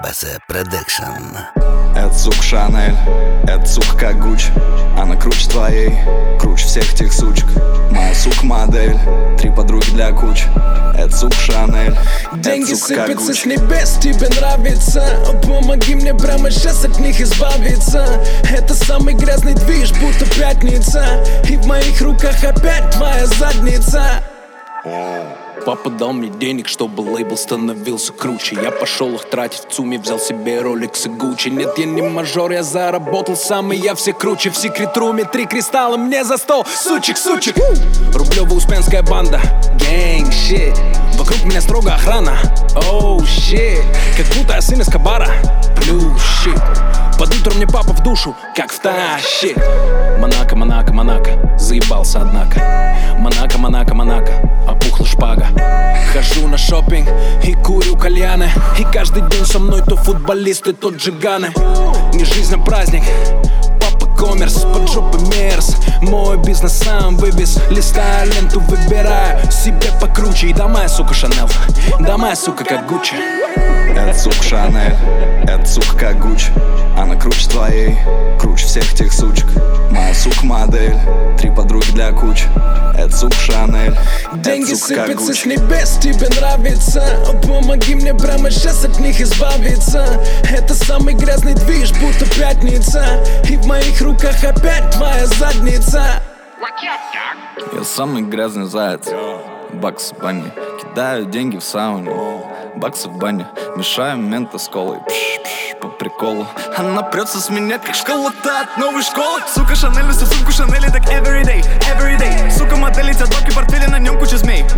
БС Продакшн. Это сука Шанель, это сука как Гуччи. Она круче твоей, круче всех тех сучек. Моя сука модель, 3 подруги для кучи. Это сука Шанель, деньги сыпятся с небес, тебе нравится. Помоги мне прямо сейчас от них избавиться. Это самый грязный движ, будто пятница. И в моих руках опять твоя задница. Папа дал мне денег, чтобы лейбл становился круче. Я пошел их тратить в ЦУМе, взял себе Rolex и Gucci. Нет, я не мажор, я заработал сам, и я все круче. В секрет-руме 3 кристалла мне за стол. Сучек. Рублево-Успенская банда, gang shit. Вокруг меня строго охрана, oh shit. Как будто я сын Эскобара, blue shit. Под утро мне папа в душу, как втащит. Монако, заебался однако. Монако, опухла шпага. Хожу на шопинг и курю кальяны. И каждый день со мной то футболисты, то джиганы. Не жизнь, а праздник. Папа коммерс, под жопой мерз. Мой бизнес сам вывез. Листаю ленту, выбираю себе покруче. И да моя сука Шанель, да моя сука как Гуччи. Это сука Шанель, это сука как Гуччи. Она круче твоей, круче всех тех сучек. Моя сука модель, 3 подруги для кучи. Это сука Шанель, деньги сыпятся с небес, тебе нравится. Помоги мне прямо сейчас от них избавиться. Это самый грязный движ, будто пятница. И в моих руках опять твоя задница. Я самый грязный заяц. Бакс в бане, кидаю деньги в сауне. Баксы в бане, мешаю мента с колой. По приколу. Она прется с меня, как школа-то от новой школы. Сука Шанель, носит сумку Шанели так everyday. Сука модель, эти блоки портфеля, на нем куча змей.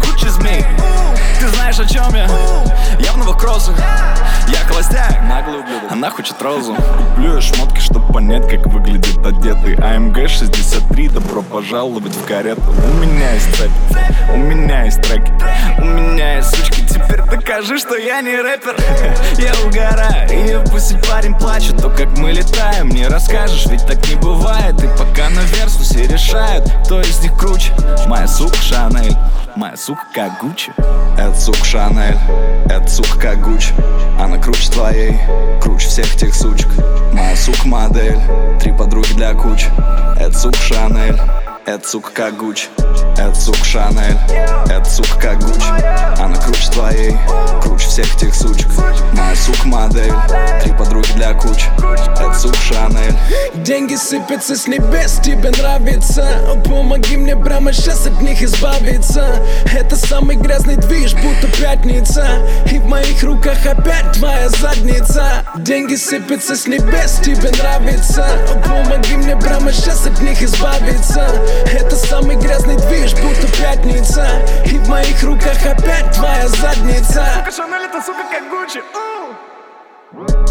Ты знаешь, о чем я? Я в новых кроссах. Я холостяк, наглый ублюдок. Она хочет розу. Куплю я шмотки, чтоб понять, как выглядит одетый. АМГ 63, добро пожаловать в карету. У меня есть цепь, у меня есть треки, у меня есть сучки. Теперь докажи, что я не рэпер. Я угораю, и пусть парень плачет. То, как мы летаем, не расскажешь, ведь так не бывает. И пока на версу все решают, кто из них круче. Моя сука Шанель, моя сука как Гуччи. Это сука Шанель, это сука как Гуччи. Она круче твоей, круче всех тех сучек. Моя сука модель, 3 подруги для кучи. Это сука Шанель, это сука как Гуччи. Это сука Шанель, это сука как Гуччи. Она круче твоей, круче всех тех сучек. Моя сука модель, 3 подруги для кучи. Это сука Шанель. Деньги сыпятся с небес, тебе нравится. Помоги мне прямо сейчас от них избавиться. Это самый грязный движ, будто пятница. И в моих руках опять твоя задница. Деньги сыпятся с небес, тебе нравится. Помоги мне прямо сейчас от них избавиться. Это самый грязный движ, будто пятница. И в моих руках опять твоя задница. Сука Шанель, это сука как Гуччи.